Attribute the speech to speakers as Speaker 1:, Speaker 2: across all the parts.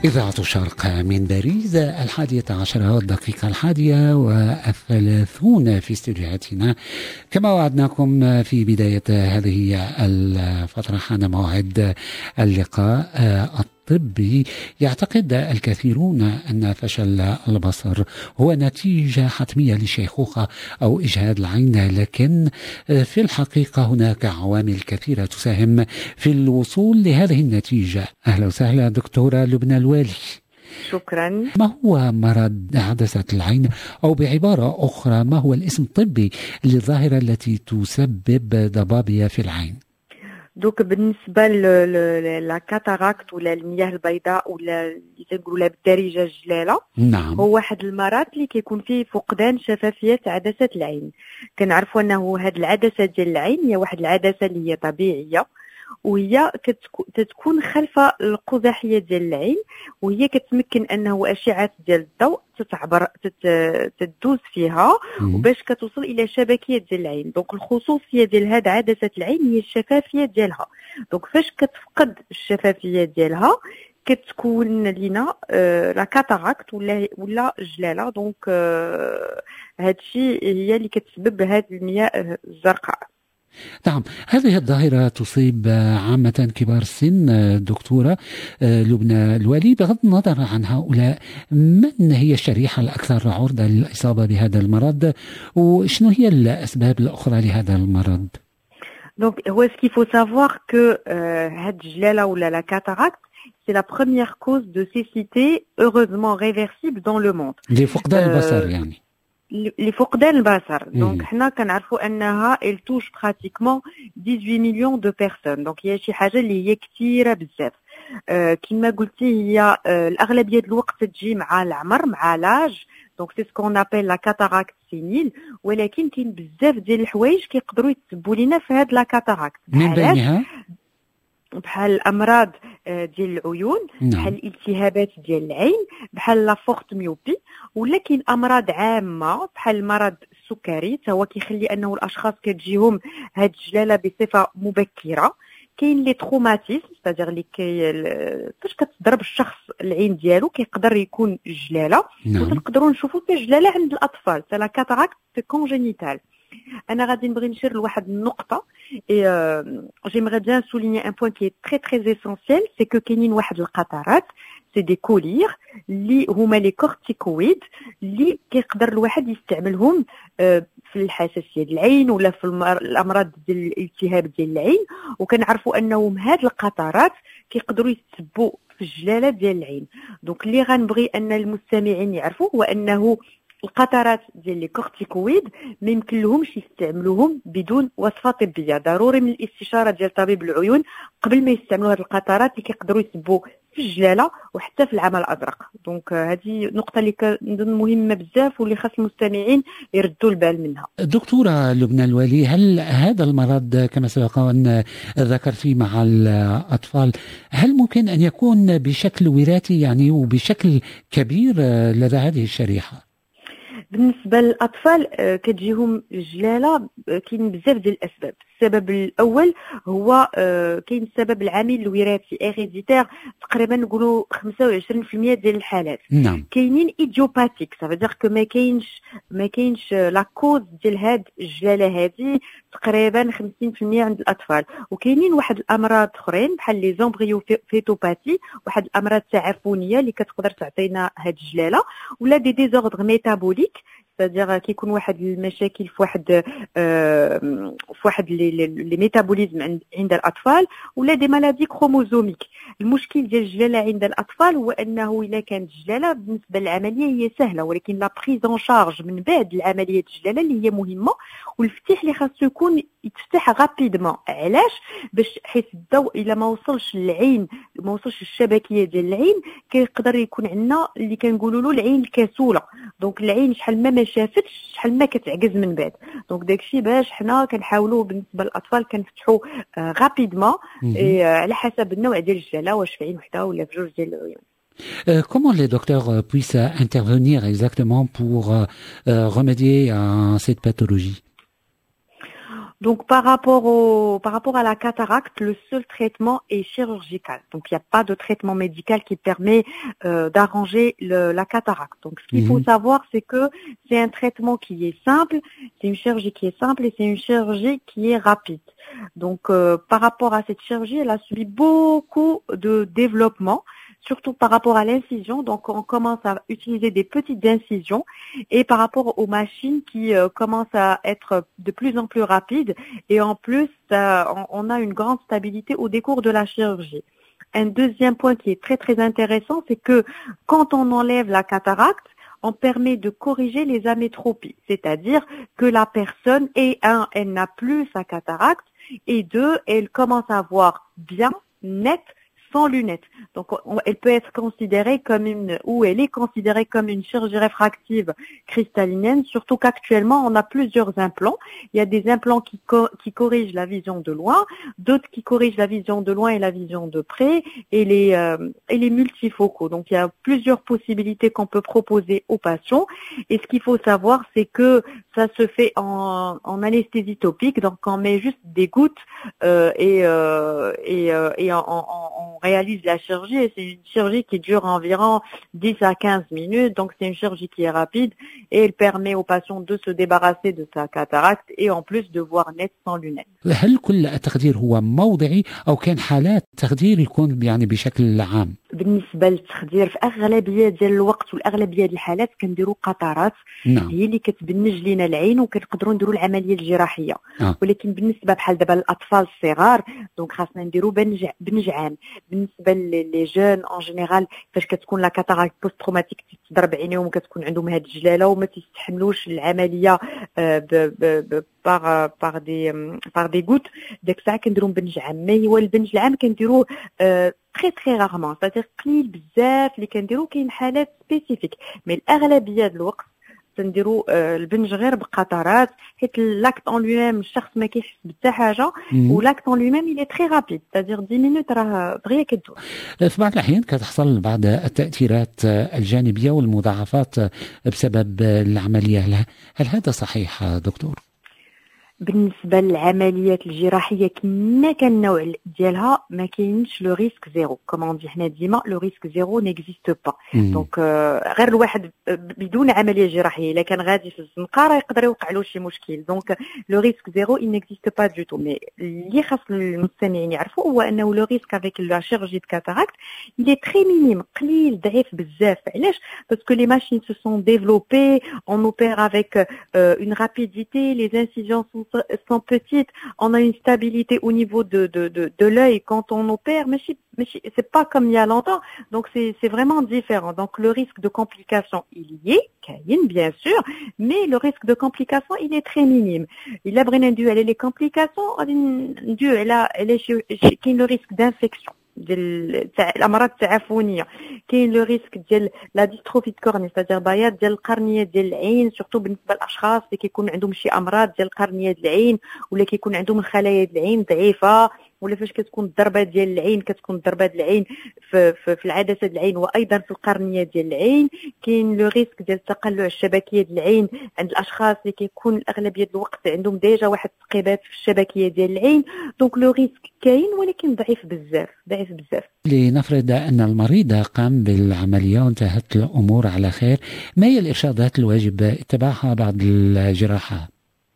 Speaker 1: إذاعة الشرق من باريس 11 الدقيقة 11:30 في استديوهاتنا. كما وعدناكم في بداية هذه الفترة حان موعد اللقاء الطبي. يعتقد الكثيرون أن فشل البصر هو نتيجة حتمية للشيخوخة أو إجهاد العين، لكن في الحقيقة هناك عوامل كثيرة تساهم في الوصول لهذه النتيجة. أهلا وسهلا دكتورة لبنى الوالي.
Speaker 2: شكرا.
Speaker 1: ما هو مرض عدسة العين، أو بعبارة أخرى ما هو الاسم الطبي للظاهرة التي تسبب ضبابية في العين؟
Speaker 2: دوك بالنسبه للكاتاراكت ولا المياه البيضاء ولا اللي تنقولوا بالدارجه الجلاله،
Speaker 1: نعم،
Speaker 2: هو واحد المرض اللي كيكون فيه فقدان شفافيه عدسه العين. كنعرفوا انه هاد العدسه ديال العين هي واحد العدسه اللي هي طبيعيه، وهي كتكون خلف القزحيه ديال العين، وهي كتمكن انه اشعه ديال الضوء تتعبر تدوز فيها وباش كتوصل الى شبكيه ديال العين. دونك الخصوصيه ديال هاد عدسه العين هي الشفافيه ديالها. دونك فاش كتفقد الشفافيه ديالها كتكون لينا لا كاتاراكت ولا جلاله. دونك هادشي هي اللي كتسبب هاد المياه الزرقاء.
Speaker 1: نعم، هذه الظاهرة تصيب عامة كبار السن. دكتورة لبنى الوالي، بغض النظر عن هؤلاء، من هي الشريحة الأكثر عرضة للإصابة بهذا المرض، وشنو هي الأسباب الأخرى لهذا المرض؟
Speaker 2: Donc, هو ce qu'il faut savoir que هاد الجلالة ولا la cataracte, c'est la première cause de cécité heureusement réversible dans le monde.
Speaker 1: لفقدان البصر يعني.
Speaker 2: لفقدان البصر. دونك حنا كنعرفوا انها elle touche pratiquement 18 millions de personnes. دونك هي شي حاجه اللي هي كثيره بزاف. كما قلتي هي الاغلبيه ديال الوقت تجي مع العمر، مع لاج. دونك سي سكون ابل لا كاتاراكت سينيل، ولكن كاين بزاف ديال الحوايج كيقدروا يتسببوا لنا في هاد لا كاتاراكت.
Speaker 1: من بينها
Speaker 2: بحال الامراض ديال العيون، بحال الالتهابات ديال العين، بحال لا فورت ميوبي، ولا كاين امراض عامه بحال مرض السكري حتى هو كيخلي انه الاشخاص كتجيهم هاد الجلاله بصفه مبكره. كاين لي تروماتيزم، ستادير اللي فاش كتضرب الشخص العين ديالو كيقدر يكون جلاله. وتنقدروا نشوفوا حتى جلاله عند الاطفال، حتى لا كاتاراكت كونجينيتال. انا غادي نبغي نشير لواحد النقطه، j'aimerais bien souligner un point qui est très très essentiel, c'est que كاينين واحد القطرات، سي دي كولير اللي هما لي كورتيكويد اللي كيقدر الواحد يستعملهم في الحساسيه ديال العين ولا في الامراض ديال الالتهاب ديال العين. وكنعرفوا انهم هاد القطرات كيقدروا يتسبوا في الجلاله ديال العين. دونك اللي غنبغي ان المستمعين يعرفوا هو انه القطرات ديال لي كورتيكويد ما يمكن لهمش يستعملوهم بدون وصفه طبيه. ضروري من الاستشاره ديال طبيب العيون قبل ما يستعملوا هذه القطرات اللي كيقدروا يسبوا في الجلاله وحتى في العمى الازرق. دونك هذه نقطه اللي كنظن مهمه بزاف واللي خاص المستمعين يردوا البال منها.
Speaker 1: دكتوره لبنى الوالي، هل هذا المرض كما سبق ان ذكرتي مع الاطفال هل ممكن ان يكون بشكل وراثي يعني وبشكل كبير لدى هذه الشريحه؟
Speaker 2: بالنسبه للاطفال كتجيهم الجلاله كاين بزاف ديال الاسباب. السبب الاول هو كاين السبب العامل الوراثي هيريديتير، تقريبا نقولوا 25% ديال الحالات.
Speaker 1: نعم.
Speaker 2: كاينين ايديوباتيك، صافي que ما كاينش لا كوز ديال هاد الجلاله هذه تقريبا 50% عند الاطفال. وكاينين واحد الامراض اخرين بحال لي زومبريو فيتوباتي، واحد الامراض تعفنيه اللي كتقدر تعطينا هاد الجلاله، ولا دي ديزوردر ميتابوليك، c'est-à-dire كيكون واحد المشاكل في واحد لي ميتابوليزم عند الاطفال، ولا دي مالادي كروموزوميك. المشكل ديال الجلاله عند الاطفال هو انه الا كانت الجلاله بالنسبه للعمليه هي سهله، ولكن لا بريزون شارج من بعد العمليه الجلاله اللي هي مهمه، والفتح اللي خاصو يكون يتفتح غابيدمون. علاش؟ باش حيت الضوء الا ما وصلش للعين، ما وصلش للشبكيه ديال العين، كيقدر يكون عندنا اللي كنقولوا له العين الكسوله. دونك العين شحال ما شافتش شحال ما كتعجز من بعد. دونك داكشي باش حنا كنحاولوا بالنسبه للاطفال كنفتحوا غابيدمون على حسب النوع ديال الجلاله، واش في عين وحده ولا في جوج ديال العيون.
Speaker 1: Comment les docteurs puissent intervenir exactement pour remédier à cette pathologie?
Speaker 2: Donc par rapport à la cataracte, le seul traitement est chirurgical. Donc il n'y a pas de traitement médical qui permet d'arranger la cataracte. Donc ce qu'il faut savoir, c'est que c'est un traitement qui est simple, c'est une chirurgie qui est simple et c'est une chirurgie qui est rapide. Donc par rapport à cette chirurgie, elle a subi beaucoup de développement, surtout par rapport à l'incision. Donc on commence à utiliser des petites incisions et par rapport aux machines qui commencent à être de plus en plus rapides et en plus on a une grande stabilité au décours de la chirurgie. Un deuxième point qui est très très intéressant, c'est que quand on enlève la cataracte, on permet de corriger les amétropies, c'est-à-dire que la personne, elle n'a plus sa cataracte et deux, elle commence à voir bien, net, sans lunettes. Donc, elle peut être considérée comme elle est considérée comme une chirurgie réfractive cristallinienne, surtout qu'actuellement, on a plusieurs implants. Il y a des implants qui corrigent la vision de loin, d'autres qui corrigent la vision de loin et la vision de près, et les multifocaux. Donc, il y a plusieurs possibilités qu'on peut proposer aux patients. Et ce qu'il faut savoir, c'est que ça se fait en anesthésie topique. Donc, on met juste des gouttes et on réalise la chirurgie et c'est une chirurgie qui dure environ 10 à 15 minutes. Donc c'est une chirurgie qui est rapide et elle permet aux patients de se débarrasser de sa cataracte et en plus de voir net sans lunettes.
Speaker 1: هل كل التخدير هو موضعي أو كان حالات تخدير يكون يعني بشكل عام؟
Speaker 2: بالنسبة للتخدير في أغلبية ديال الوقت والأغلبية ديال الحالات كنديروا قطرات.
Speaker 1: نعم.
Speaker 2: هي اللي كتبنج لينا العين وكنقدروا نديروا العملية الجراحية. ولكن بالنسبة بحال دابا الأطفال الصغار دونك خاصنا نديروا بنج عام. بالنسبة لي جون اون جينيرال فاش كتكون لا كاتاراكت بوست تروماتيك تضرب عينيهم وكتكون عندهم هاد الجلاله وما تيستحملوش العمليه par des gouttes داك الساعه كنديروا بنج عام. مي هو البنج العام كنديروه très très rarement, c'est-à-dire قليل بزاف اللي كنديروا. كاين حالات سبيسيفيك مي الاغلبيه ديال الوقت تنديروا البنج غير بقطرات حيت لاكت اون لو ميم الشخص ما كيحس بحتى حاجه ولاكت اون لو ميم اللي تري رابيد c'est-à-dire 10 مينوت راه دغيا كدوز.
Speaker 1: في بعض الاحيان كتحصل بعض التاثيرات الجانبيه والمضاعفات بسبب العمليه. هل هذا صحيح دكتور؟
Speaker 2: بالنسبه للعمليات الجراحيه كما كان النوع ديالها ما كاينش لو ريسك زيرو. كومون دي حنا ديما لو ريسك زيرو نيكزيست با. دونك غير الواحد بدون عمليه جراحيه الا كان غادي في الزنقه راه يقدر يوقع له شي مشكل. دونك لو ريسك زيرو il n'existe pas du tout. مي اللي خاص المستمعين يعرفوا هو انه لو ريسك افيك لا شيرورجي دو كاتاراكت il est très minime, قليل ضعيف بزاف. علاش؟ باسكو لي ماشين se sont développées, on opère avec une rapidité, les incisions sont petites, on a une stabilité au niveau de l'œil quand on opère, mais c'est pas comme il y a longtemps, donc c'est vraiment différent. Donc le risque de complication il y est, bien sûr, mais le risque de complication il est très minime. Il a بغينا نديو على les complications نديو على كاين le risque d'infection ديال الامراض التعفنيه. كاين لو ريسك ديال لا ديستروفي كورني c'est-à-dire بياض ديال القرنيه ديال العين، سورتو بالنسبه للاشخاص اللي كيكون عندهم شي امراض ديال القرنيه ديال العين ولا كيكون عندهم الخلايا ديال العين ضعيفه، ولا فاش كتكون الضربه ديال العين كتكون الضربه ديال العين في العدسه ديال العين وايضا في القرنيه ديال العين. كاين لو ريسك ديال تقلع الشبكيه ديال العين عند الاشخاص اللي كيكون اغلبيه الوقت عندهم ديجا واحد التقيبات في الشبكيه ديال العين. دونك لو ريسك كاين ولكن ضعيف بزاف.
Speaker 1: لنفرض ان المريض قام بالعمليه وانتهت الامور على خير، ما هي الارشادات الواجب اتباعها بعد الجراحه؟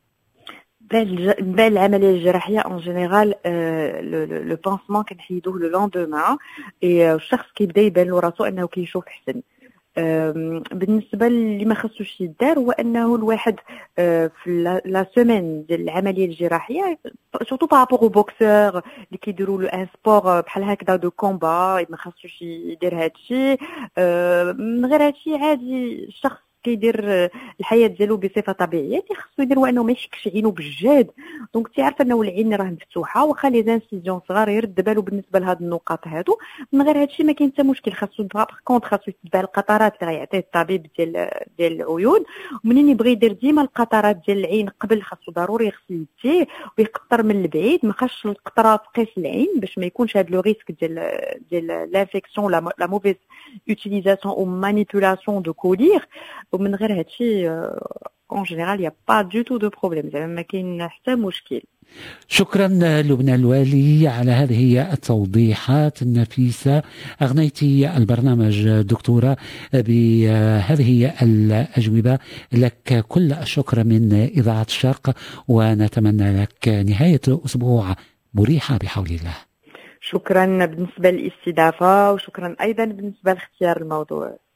Speaker 2: بعد العمليه الجراحيه اون جينيرال لو بانسمون كنحيدوه لو لوندومان اي الشخص كيبدا يبان له راسو انه كيشوف احسن. بالنسبه اللي ما خصوش يدار هو انه الواحد في لا سيمين ديال العمليه الجراحيه سورتو بارابور او بوكسور اللي كيديروا له ان سبور بحال هكذا دو كومبا ما خصوش يدير هادشي. من غير هادشي عادي الشخص كيدير الحياه ديالو بصفه طبيعيه. اللي خصو يدير هو انه ما يشكش عينو بالجهد، دونك تعرف انه العين راه مفتوحه واخا لي زانسيزيون صغار يرد بالو بالنسبه لهاد النقاط هادو. من غير هادشي ما كاين حتى مشكل. خاصو كونط خاصو يتبع القطرات اللي غيعطيه الطبيب ديال العيون. ومنين يبغي يدير ديما القطرات ديال العين قبل خاصو ضروري يغسل يديه ويقطر من البعيد، ما خاصش القطره تقيس العين باش ما يكونش هاد لو ريسك ديال لانفيكسيون لا موفيز يوتيليزاسيون او مانيبيولاسيون دو كولير. ومن غير هادشي en général il y a pas du tout de problème، زعما ما كاين حتى مشكل.
Speaker 1: شكرا لبنى الوالي على هذه التوضيحات النفيسة. أغنيت البرنامج دكتورة بهذه الأجوبة. لك كل الشكر من إذاعة الشرق، ونتمنى لك نهاية أسبوع مريحة بحول الله.
Speaker 2: شكرا بالنسبة للاستضافة، وشكرا أيضا بالنسبة لاختيار الموضوع.